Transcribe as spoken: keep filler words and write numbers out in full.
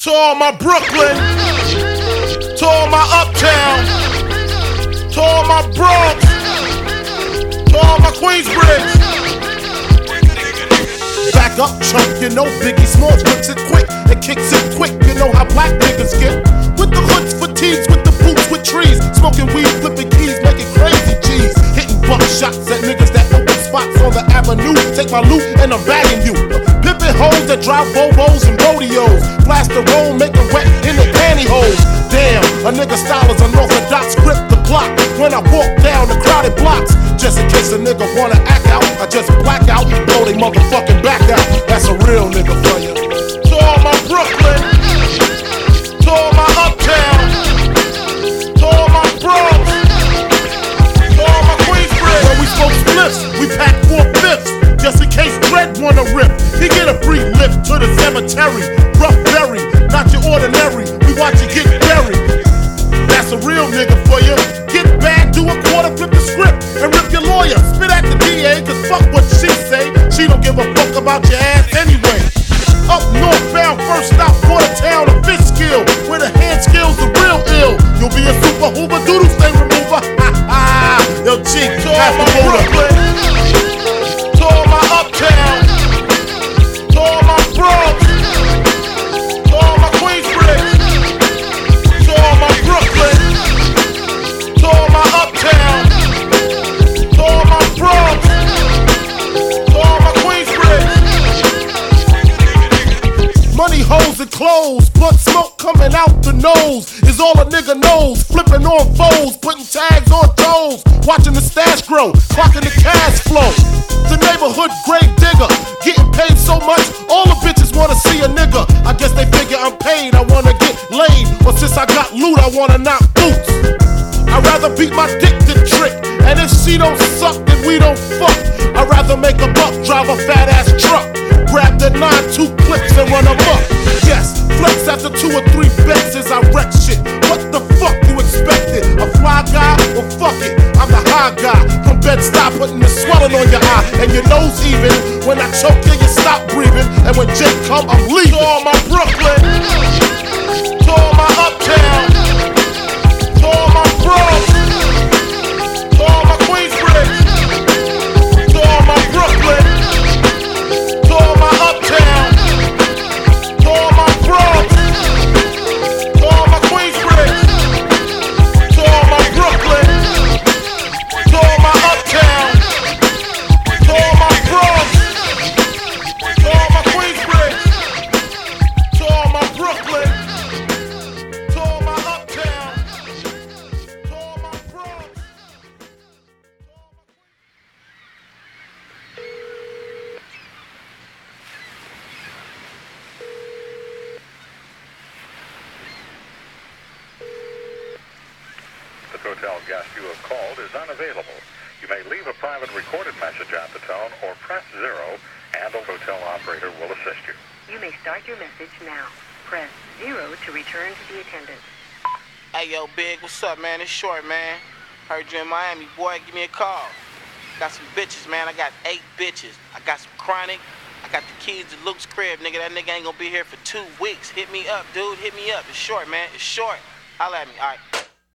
To all my Brooklyn, to all my Uptown, to all my Bronx, to all my Queensbridge. Back up, chump, you know Biggie Smalls whips it quick and kicks it quick. You know how black niggas get. With the hoods, fatigues, with the boots, with trees. Smoking weed, flipping keys, making crazy G's. Hitting buck shots at niggas that open spots on the avenue. Take my loot and I'm bagging you. Pimpin' hoes that drive Volvos and rodeos. Blast the roll, make them wet in the pantyhose. Damn, a nigga style is unorthodox. Grip the block when I walk down the crowded blocks. Just in case a nigga wanna act out, I just black out, blow they motherfucking back out. That's a real nigga for you. To all my Brooklyn, to all my Uptown, to all my Bronx, to all my Queensbridge. When we smoke spliffs, we pack four fifths. Just in case Dread wanna rip, he get a free lift to the cemetery. Rough berry, not your ordinary. We watch you get buried. That's a real nigga for you. Get bad, do a quarter, flip the script, and rip your lawyer. Spit at the D A, cause fuck what she say. She don't give a fuck about your ass anyway. Up northbound, first stop, Watertown, a fish skill. Where the hand skills are real ill. You'll be a super hoover, doodle stain remover. Ha ha, yo G, pass the Brooklyn. To all my Uptown, to all my Bronx, to all my Queensbridge, to all my Brooklyn, to all my Uptown, to all my Bronx, to all my Queensbridge. Money, hoes, and clothes, blunt smoke coming out the nose is all a nigga knows. Flipping on foes, putting tags on toes, watching the stash grow, clocking the cash flow. The neighborhood grave digger, getting paid so much, all the bitches wanna see a nigga. I guess they figure I'm paid, I wanna get laid. Or since I got loot, I wanna knock boots. I'd rather beat my dick than trick, and if she don't suck, then we don't fuck. I'd rather make a buck, drive a fat ass truck, grab the nine two clips and run amok. Yes, flex after two or three bets as I wreck shit. What the fuck you expected? A fly guy? Well fuck it, I'm the high guy. From Bed-Stuy, putting the swelling on your eye and your nose even. When I choke you, you stop breathing. And when Jake come, I'm leaving. To all my Brooklyn, to all my Uptown, to all my Bronx, to all my Queensbridge, to all my Brooklyn, to all my Uptown, to all my Bronx, to all my Queensbridge, to all my Brooklyn, to all my Uptown, to all my Bronx, to all my Queensbridge, to all my Brooklyn, to all my Uptown, to all my Bronx. The Total guest you have called is unavailable. You may leave a private recorded message at the tone or press zero and a hotel operator will assist you. You may start your message now. Press zero to return to the attendant. Hey, yo, Big, what's up, man? It's Short, man. Heard you in Miami, boy. Give me a call. Got some bitches, man. I got eight bitches. I got some chronic. I got the keys to Luke's crib, nigga. That nigga ain't gonna be here for two weeks. Hit me up, dude. Hit me up. It's Short, man. It's Short. Holla at me. All right.